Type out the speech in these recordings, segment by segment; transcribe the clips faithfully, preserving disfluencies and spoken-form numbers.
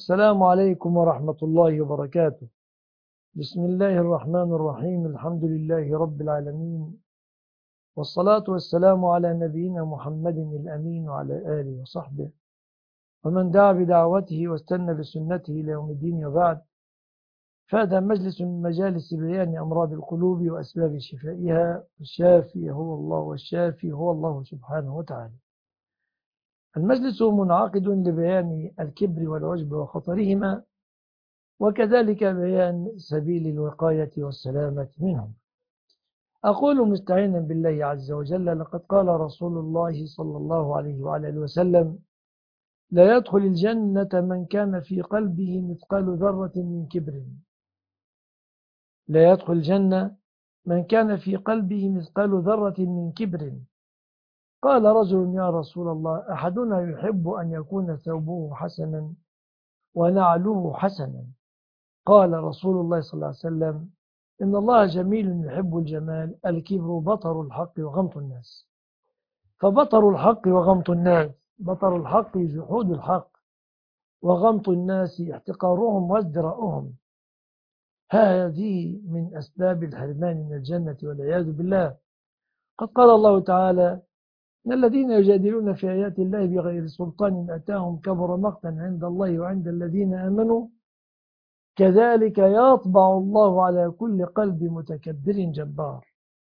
السلام عليكم ورحمة الله وبركاته. بسم الله الرحمن الرحيم. الحمد لله رب العالمين، والصلاة والسلام على نبينا محمد الأمين وعلى آله وصحبه ومن دعا بدعوته واستنى بسنته إلى يوم الدين، وبعد. فهذا مجلس من مجالس بيان أمراض القلوب وأسباب شفائها، الشافي هو الله والشافي هو الله سبحانه وتعالى. المجلس منعقد لبيان الكبر والعجب وخطرهما، وكذلك بيان سبيل الوقاية والسلامة منهم. أقول مستعينا بالله عز وجل: لقد قال رسول الله صلى الله عليه وعلى آله وسلم: لا يدخل الجنة من كان في قلبه مثقال ذرة من كبر. لا يدخل الجنة من كان في قلبه مثقال ذرة من كبر. قال رجل: يا رسول الله، أحدنا يحب أن يكون ثوبه حسنا ونعله حسنا. قال رسول الله صلى الله عليه وسلم: إن الله جميل يحب الجمال، الكبر بطر الحق وغمط الناس. فبطر الحق وغمط الناس: بطر الحق جحود الحق، وغمط الناس احتقارهم وازدراؤهم. هذه من أسباب الحرمان من الجنة والعياذ بالله. قد قال الله تعالى: إن الذين يجادلون في آيات الله بغير سلطان أتاهم كبر مقتا عند الله وعند الذين آمنوا كذلك يطبع الله على كل قلب متكبر جبار.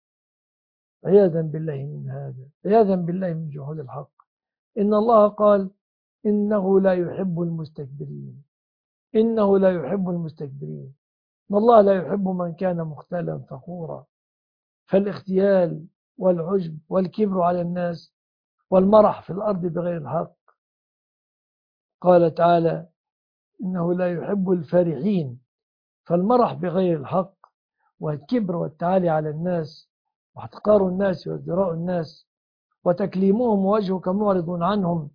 عياذا بالله من هذا، عياذا بالله من جحود الحق. إن الله قال: إنه لا يحب المستكبرين، إنه لا يحب المستكبرين. إن الله لا يحب من كان مختالا فخورا. فالاختيال والعجب والكبر على الناس والمرح في الأرض بغير الحق. قال تعالى: إنه لا يحب الفرحين. فالمرح بغير الحق والكبر والتعالي على الناس واحتقار الناس وازدراء الناس وتكليمهم ووجهك معرض عنهم،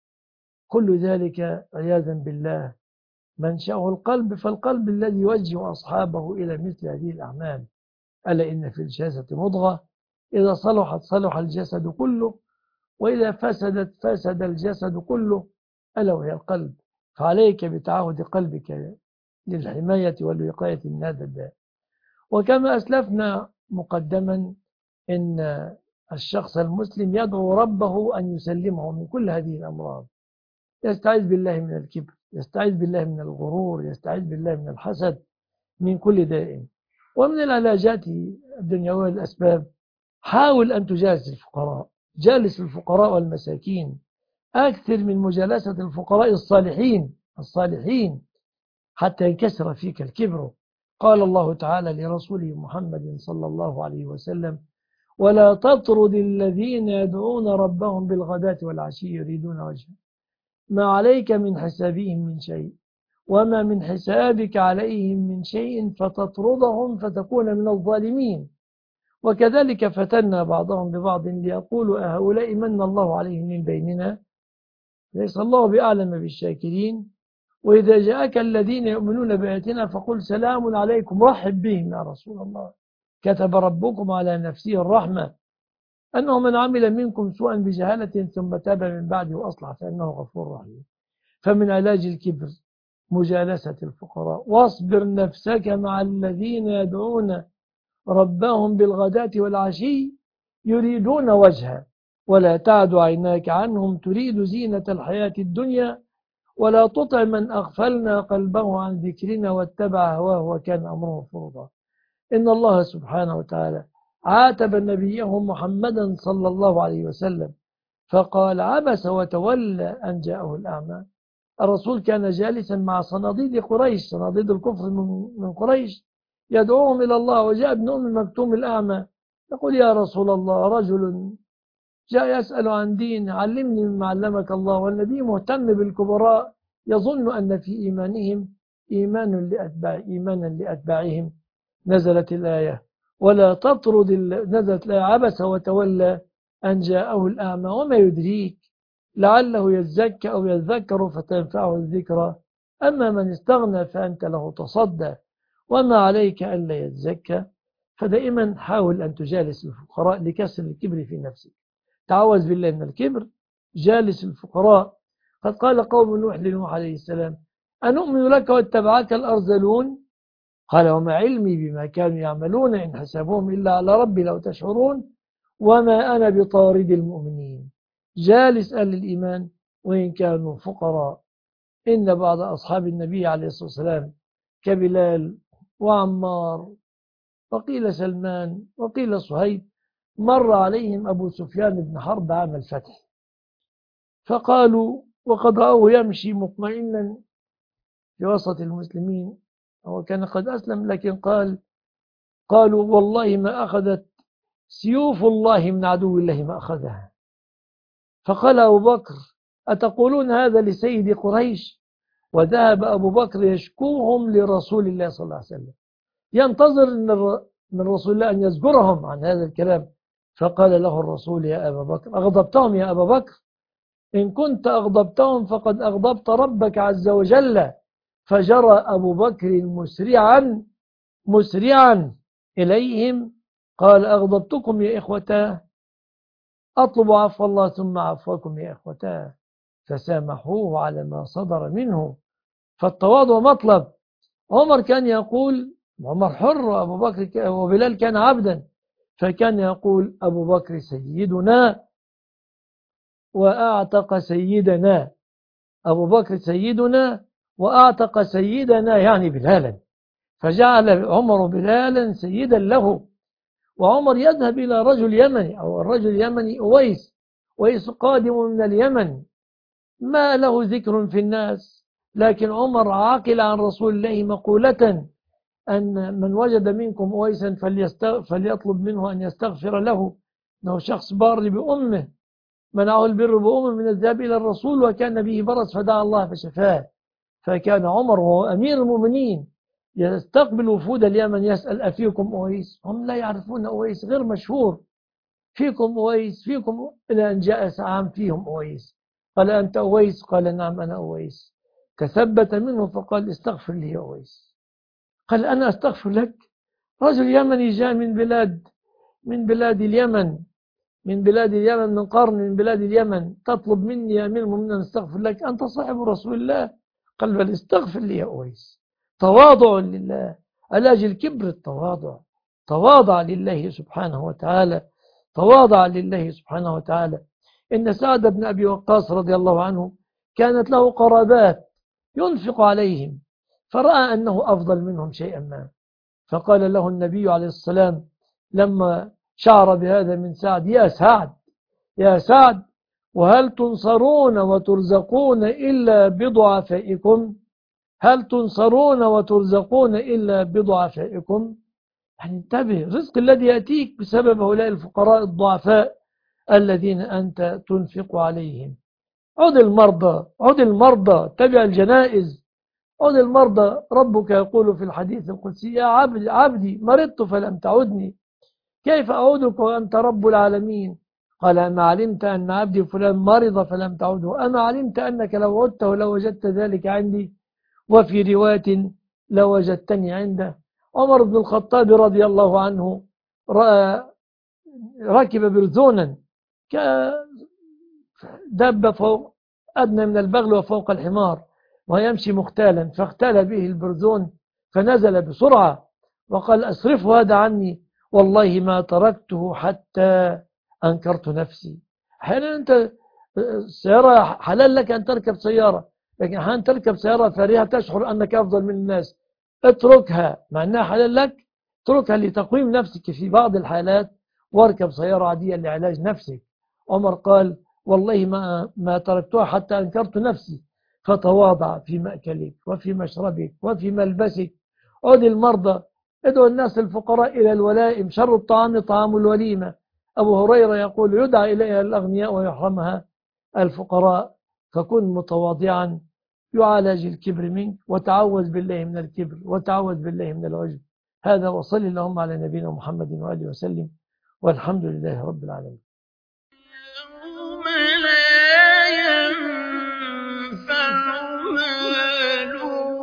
كل ذلك عياذا بالله منشأه القلب. فالقلب الذي يوجه أصحابه إلى مثل هذه الأعمال. ألا إن في الجسد مضغة إذا صلحت صلح الجسد كله، وإذا فسدت فسد الجسد كله، ألا وهي القلب. فعليك بتعهد قلبك للحماية والوقاية من هذا الداء. وكما أسلفنا مقدما، إن الشخص المسلم يدعو ربه أن يسلمه من كل هذه الأمراض. يستعيذ بالله من الكبر، يستعيذ بالله من الغرور، يستعيذ بالله من الحسد، من كل داء. ومن العلاجات الدنيوية الأسباب: حاول أن تجالس الفقراء، جالس الفقراء والمساكين، أكثر من مجالسة الفقراء الصالحين الصالحين حتى ينكسر فيك الكبر. قال الله تعالى لرسوله محمد صلى الله عليه وسلم: ولا تطرد الذين يدعون ربهم بالغداة والعشي يريدون وجهه ما عليك من حسابهم من شيء وما من حسابك عليهم من شيء فتطردهم فتكون من الظالمين. وكذلك فتنا بعضهم ببعض ليقولوا أهؤلاء من الله عليهم من بيننا ليس الله بأعلم بالشاكرين. وإذا جاءك الذين يؤمنون بآياتنا فقل سلام عليكم، رحب بهم يا رسول الله. كتب ربكم على نفسه الرحمة أنه من عمل منكم سوءا بجهالة ثم تاب من بعده وأصلح فإنه غفور رحيم. فمن علاج الكبر مجالسة الفقراء. واصبر نفسك مع الذين يدعون ربهم بالغداة والعشي يريدون وجهه ولا تعد عيناك عنهم تريد زينة الحياة الدنيا ولا تطع من أغفلنا قلبه عن ذكرنا واتبع هواه وكان أمره فرطا. إن الله سبحانه وتعالى عاتب نبيه محمدا صلى الله عليه وسلم فقال: عبس وتولى أن جاءه الأعمى. الرسول كان جالسا مع صناديد قريش، صناديد الكفر من قريش، يدعوهم إلى الله. وجاء ابن أم مكتوم الأعمى يقول: يا رسول الله، رجل جاء يسأل عن دين، علمني مما علمك الله. والنبي مهتم بالكبراء، يظن أن في إيمانهم إيمان لأتباع إيمانا لأتباعهم. نزلت الآية: ولا تطرد. نزلت الآية: عبس وتولى أن جاءه الأعمى وما يدريك لعله يزكى أو يذكر فتنفعه الذكرى أما من استغنى فأنت له تصدى وما عليك ألا يزكى. فدائما حاول أن تجالس الفقراء لكسر الكبر في نفسك. تعوذ بالله من الكبر، جالس الفقراء. قد قال قوم نوح لنوح عليه السلام: أنؤمن لك واتبعك الأرذلون؟ قال وما علمي بما كانوا يعملون إن حسابهم إلا على ربي لو تشعرون وما أنا بطارد المؤمنين. جالس أهل الإيمان وإن كانوا فقراء. إن بعض أصحاب النبي عليه الصلاة والسلام كبلال وعمار وقيل سلمان وقيل صهيب مر عليهم أبو سفيان بن حرب عام الفتح فقالوا وقد رأوه يمشي مطمئنا في وسط المسلمين، هو كان قد أسلم لكن قال قالوا والله ما أخذت سيوف الله من عدو الله ما أخذها. فقال أبو بكر أتقولون هذا لسيد قريش؟ وذهب أبو بكر يشكوهم لرسول الله صلى الله عليه وسلم ينتظر من رسول الله أن يذكرهم عن هذا الكلام. فقال له الرسول يا أبا بكر أغضبتهم يا أبا بكر؟ إن كنت أغضبتهم فقد أغضبت ربك عز وجل. فجرى أبو بكر مسرعا مسرعا إليهم قال أغضبتكم يا إخوتاه؟ أطلب عفو الله ثم عفوكم يا إخوتاه. فسامحوه على ما صدر منه. فالتواضع مطلب. عمر كان يقول عمر حر وأبو بكر وبلال كان عبدا فكان يقول أبو بكر سيدنا وأعتق سيدنا. أبو بكر سيدنا وأعتق سيدنا يعني بلالا فجعل عمر بلالا سيدا له. وعمر يذهب إلى رجل يمني أو الرجل اليمني أويس أويس قادم من اليمن ما له ذكر في الناس لكن عمر عاقل عن رسول الله مقولة أن من وجد منكم أويسا فليطلب منه أن يستغفر له أنه شخص بار بأمه منعه البر بأمه من الذهاب إلى الرسول وكان به برص فدعا الله فشفاه. فكان عمر وهو أمير المؤمنين يستقبل وفود اليمن يسأل أفيكم أويس؟ هم لا يعرفون أويس غير مشهور. فيكم أويس فيكم إلى أن جاء سعام فيهم أويس قال أنت أويس؟ قال نعم أنا أويس. تثبت منه فقال استغفر لي يا أويس. قال أنا أستغفر لك؟ رجل يمني جاء من بلاد من بلاد اليمن من بلاد اليمن من قرن من بلاد اليمن تطلب مني يا أمير المؤمنين أن استغفر لك؟ أنت صاحب رسول الله. قال بل استغفر لي يا أويس. تواضع لله. علاج الكبر التواضع. تواضع لله سبحانه وتعالى تواضع لله سبحانه وتعالى. إن سعد بن أبي وقاص رضي الله عنه كانت له قرابات ينفق عليهم فرأى أنه أفضل منهم شيئا ما فقال له النبي عليه السلام لما شعر بهذا من سعد يا سعد يا سعد وهل تنصرون وترزقون إلا بضعفائكم؟ هل تنصرون وترزقون إلا بضعفائكم؟ يعني انتبه الرزق الذي يأتيك بسبب هؤلاء الفقراء الضعفاء الذين أنت تنفق عليهم. عد المرضى عد المرضى تبع الجنائز. عد المرضى. ربك يقول في الحديث القدسي يا عبدي عبدي مرضت فلم تعدني كيف أعودك وأنت رب العالمين؟ قال أما علمت أن عبدي فلان مرض فلم تعوده أما علمت أنك لو عدته لوجدت ذلك عندي وفي رواية لوجدتني عنده. عمر بن الخطاب رضي الله عنه رأى ركب برزونا كدب فوق أدنى من البغل وفوق الحمار ويمشي مختالا فاختال به البرزون فنزل بسرعة وقال أصرف هذا عني والله ما تركته حتى أنكرت نفسي. أحيانا أنت السيارة حلال لك أن تركب سيارة لكن أحيانا تركب سيارة فارهة تشعر أنك أفضل من الناس اتركها مع أنها حلال لك اتركها لتقويم نفسك في بعض الحالات واركب سيارة عادية لعلاج نفسك. عمر قال والله ما, ما تركتها حتى أنكرت نفسي. فتواضع في مأكلك وفي مشربك وفي ملبسك. عد المرضى. ادعو الناس الفقراء إلى الولائم. شر الطعام طعام الوليمة. أبو هريرة يقول يدعى إليها الأغنياء ويحرمها الفقراء. فكن متواضعا يعالج الكبر منك وتعوذ بالله من الكبر وتعوذ بالله من العجب. هذا وصل اللهم على نبينا محمد وآله وسلم والحمد لله رب العالمين. يوم لا ينفع مال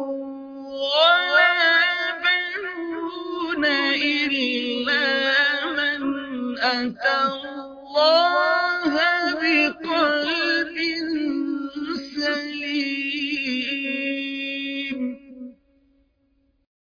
ولا بنون إلا من أتى الله بقلب